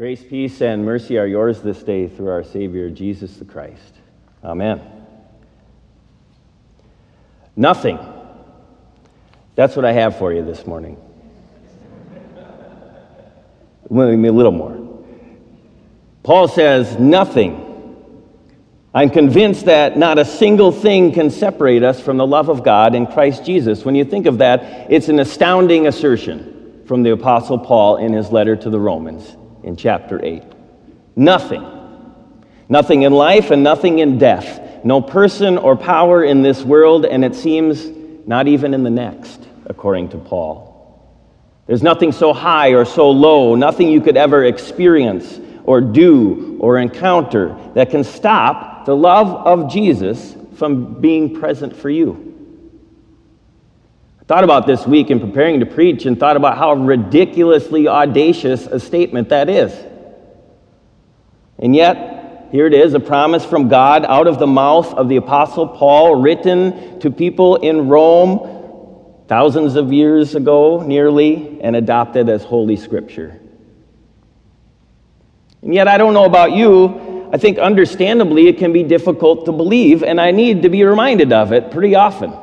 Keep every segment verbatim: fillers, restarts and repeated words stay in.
Grace, peace, and mercy are yours this day through our Savior, Jesus the Christ. Amen. Nothing. That's what I have for you this morning. Maybe a little more. Paul says, nothing. I'm convinced that not a single thing can separate us from the love of God in Christ Jesus. When you think of that, it's an astounding assertion from the Apostle Paul in his letter to the Romans in chapter eight. Nothing. Nothing in life and nothing in death. No person or power in this world, and it seems not even in the next, according to Paul. There's nothing so high or so low, nothing you could ever experience or do or encounter that can stop the love of Jesus from being present for you. I thought about this week in preparing to preach and thought about how ridiculously audacious a statement that is. And yet, here it is, a promise from God out of the mouth of the Apostle Paul, written to people in Rome thousands of years ago, nearly, and adopted as Holy Scripture. And yet, I don't know about you, I think understandably it can be difficult to believe, and I need to be reminded of it pretty often.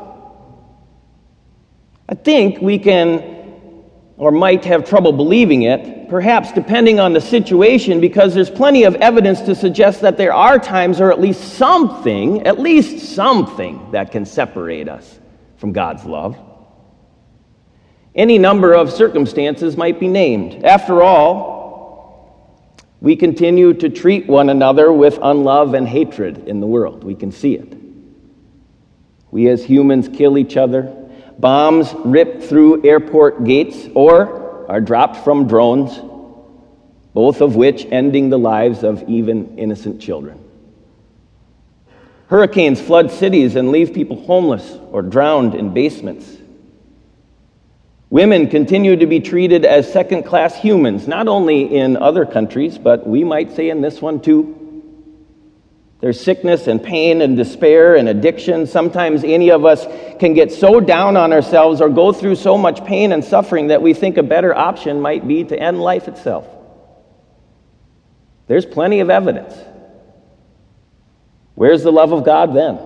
I think we can or might have trouble believing it, perhaps depending on the situation, because there's plenty of evidence to suggest that there are times or at least something, at least something that can separate us from God's love. Any number of circumstances might be named. After all, we continue to treat one another with unlove and hatred in the world. We can see it. We as humans kill each other. Bombs rip through airport gates or are dropped from drones, both of which ending the lives of even innocent children. Hurricanes flood cities and leave people homeless or drowned in basements. Women continue to be treated as second-class humans, not only in other countries, but we might say in this one too. There's sickness and pain and despair and addiction. Sometimes any of us can get so down on ourselves or go through so much pain and suffering that we think a better option might be to end life itself. There's plenty of evidence. Where's the love of God then?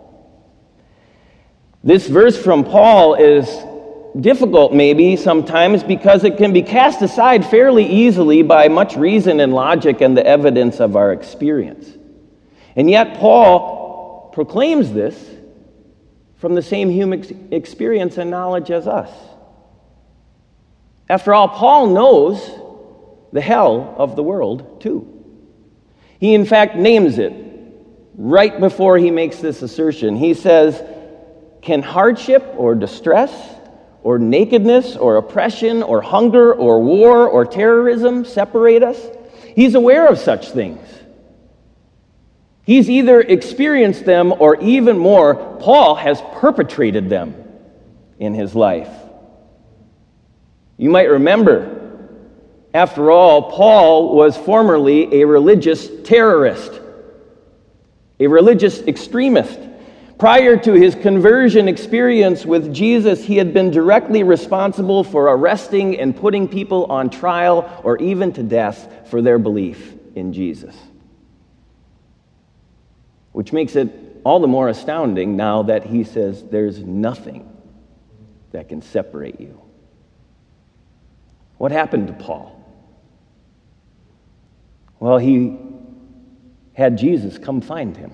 This verse from Paul is difficult maybe sometimes because it can be cast aside fairly easily by much reason and logic and the evidence of our experience. And yet Paul proclaims this from the same human experience and knowledge as us. After all, Paul knows the hell of the world too. He in fact names it right before he makes this assertion. He says, "Can hardship or distress or nakedness, or oppression, or hunger, or war, or terrorism separate us?" He's aware of such things. He's either experienced them, or even more, Paul has perpetrated them in his life. You might remember, after all, Paul was formerly a religious terrorist, a religious extremist. Prior to his conversion experience with Jesus, he had been directly responsible for arresting and putting people on trial or even to death for their belief in Jesus. Which makes it all the more astounding now that he says there's nothing that can separate you. What happened to Paul? Well, he had Jesus come find him.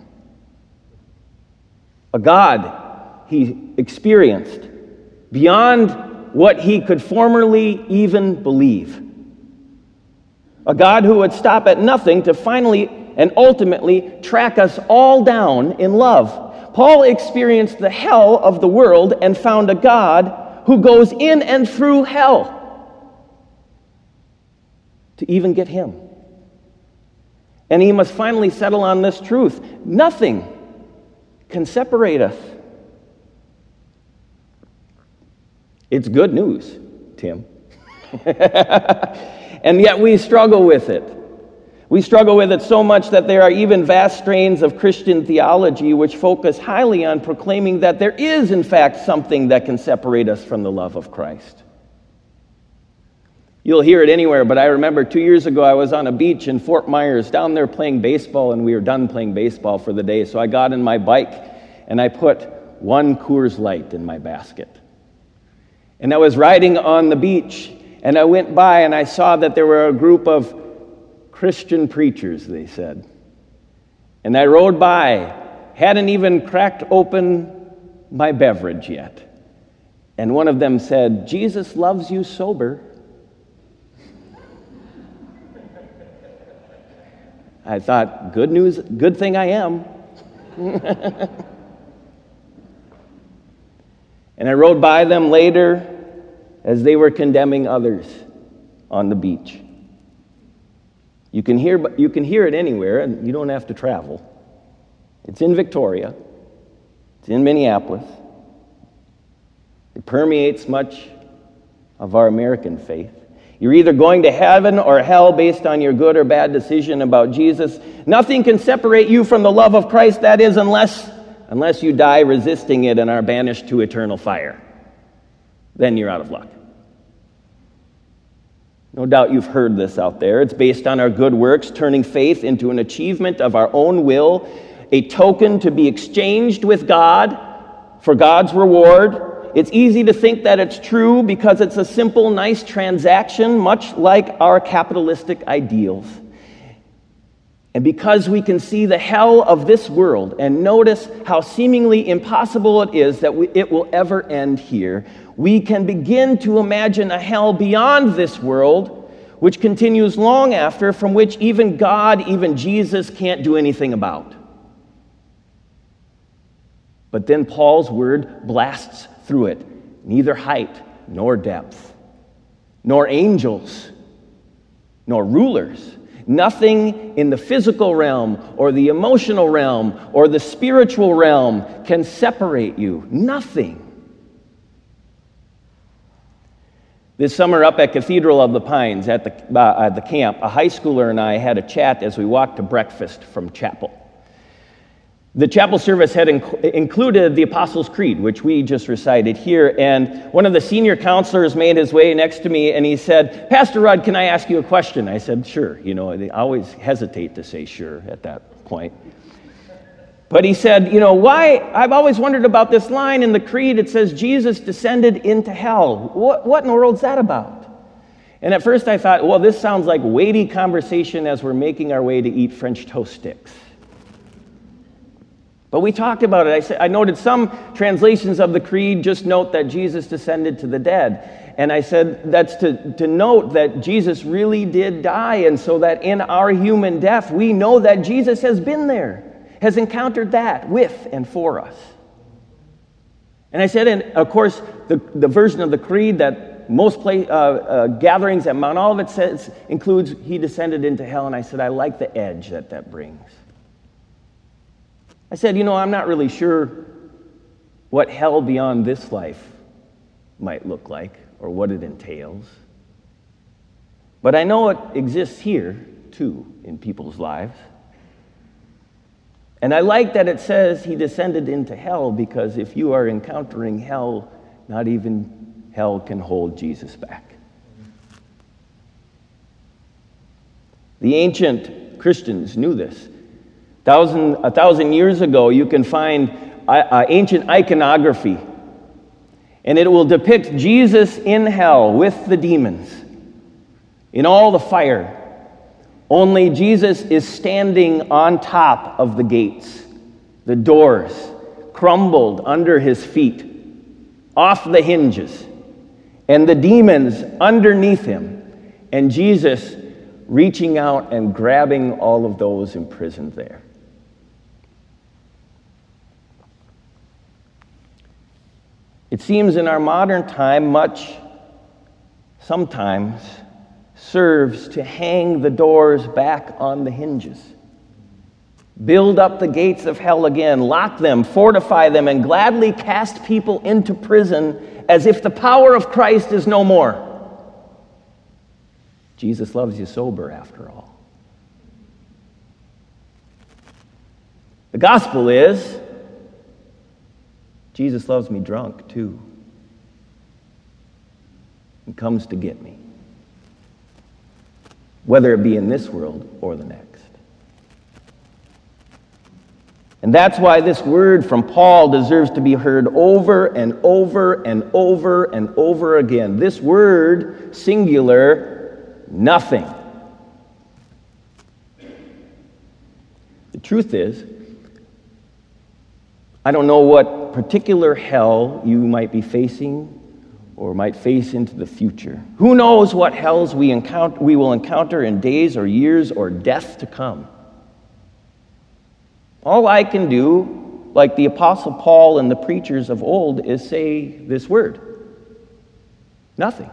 A God he experienced beyond what he could formerly even believe. A God who would stop at nothing to finally and ultimately track us all down in love. Paul experienced the hell of the world and found a God who goes in and through hell to even get him. And he must finally settle on this truth. Nothing can separate us. It's good news, Tim. And yet we struggle with it. We struggle with it so much that there are even vast strains of Christian theology which focus highly on proclaiming that there is, in fact, something that can separate us from the love of Christ. You'll hear it anywhere, but I remember two years ago I was on a beach in Fort Myers down there playing baseball, and we were done playing baseball for the day. So I got in my bike and I put one Coors Light in my basket. And I was riding on the beach, and I went by and I saw that there were a group of Christian preachers, they said. And I rode by, hadn't even cracked open my beverage yet. And one of them said, "Jesus loves you sober." I thought, good news, good thing I am. And I rode by them later as they were condemning others on the beach. You can hear, you can hear it anywhere, and you don't have to travel. It's in Victoria. It's in Minneapolis. It permeates much of our American faith. You're either going to heaven or hell based on your good or bad decision about Jesus. Nothing can separate you from the love of Christ, that is, unless, unless you die resisting it and are banished to eternal fire. Then you're out of luck. No doubt you've heard this out there. It's based on our good works, turning faith into an achievement of our own will, a token to be exchanged with God for God's reward. It's easy to think that it's true because it's a simple, nice transaction, much like our capitalistic ideals. And because we can see the hell of this world and notice how seemingly impossible it is that we, it will ever end here, we can begin to imagine a hell beyond this world, which continues long after, from which even God, even Jesus, can't do anything about. But then Paul's word blasts through it. Neither height nor depth, nor angels, nor rulers. Nothing in the physical realm or the emotional realm or the spiritual realm can separate you. Nothing. This summer up at Cathedral of the Pines at the, uh, at the camp, a high schooler and I had a chat as we walked to breakfast from chapel. The chapel service had inc- included the Apostles' Creed, which we just recited here, and one of the senior counselors made his way next to me, and he said, "Pastor Rudd, can I ask you a question?" I said, "Sure." You know, they always hesitate to say sure at that point. But he said, "You know, why, I've always wondered about this line in the Creed. It says, Jesus descended into hell. What, what in the world's that about?" And at first I thought, well, this sounds like weighty conversation as we're making our way to eat French toast sticks. But we talked about it. I said, I noted some translations of the Creed just note that Jesus descended to the dead. And I said that's to, to note that Jesus really did die, and so that in our human death, we know that Jesus has been there, has encountered that with and for us. And I said, and of course, the, the version of the Creed that most play, uh, uh, gatherings at Mount Olivet says includes, he descended into hell. And I said, I like the edge that that brings. I said, you know, I'm not really sure what hell beyond this life might look like or what it entails. But I know it exists here, too, in people's lives. And I like that it says he descended into hell, because if you are encountering hell, not even hell can hold Jesus back. The ancient Christians knew this. Thousand, a thousand years ago, you can find uh, uh, ancient iconography, and it will depict Jesus in hell with the demons, in all the fire. Only Jesus is standing on top of the gates, the doors, crumbled under his feet, off the hinges, and the demons underneath him, and Jesus reaching out and grabbing all of those imprisoned there. It seems in our modern time, much, sometimes, serves to hang the doors back on the hinges. Build up the gates of hell again, lock them, fortify them, and gladly cast people into prison as if the power of Christ is no more. Jesus loves you sober, after all. The gospel is, Jesus loves me drunk, too, and comes to get me. whether it be in this world or the next. And that's why this word from Paul deserves to be heard over and over and over and over again. This word, singular, nothing. The truth is, I don't know what particular hell you might be facing or might face into the future. Who knows what hells we encounter, we will encounter in days or years or death to come. All I can do, like the Apostle Paul and the preachers of old, is say this word. Nothing.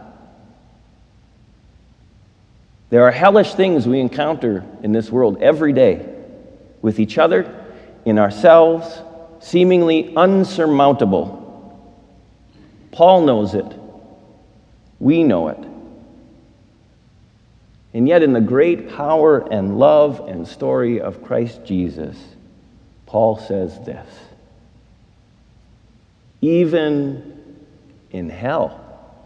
There are hellish things we encounter in this world every day, with each other, in ourselves, seemingly unsurmountable. Paul knows it. We know it. And yet in the great power and love and story of Christ Jesus, Paul says this: even in hell,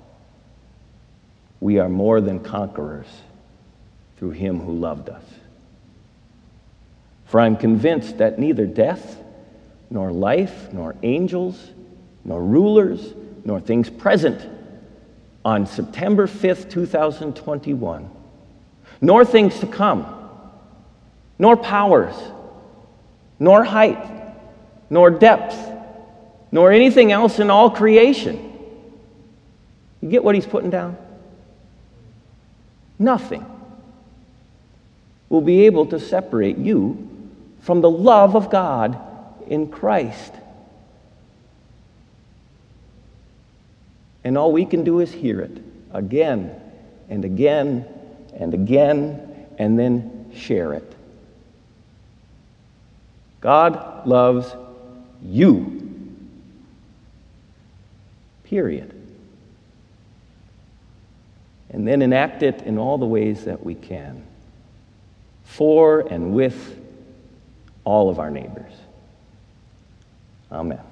we are more than conquerors through him who loved us. For I'm convinced that neither death, nor life, nor angels, nor rulers, nor things present on September fifth, two thousand twenty-one, nor things to come, nor powers, nor height, nor depth, nor anything else in all creation. You get what he's putting down? Nothing will be able to separate you from the love of God in Christ. And all we can do is hear it again and again and again and then share it. God loves you. Period. And then enact it in all the ways that we can, for and with all of our neighbors. Amen.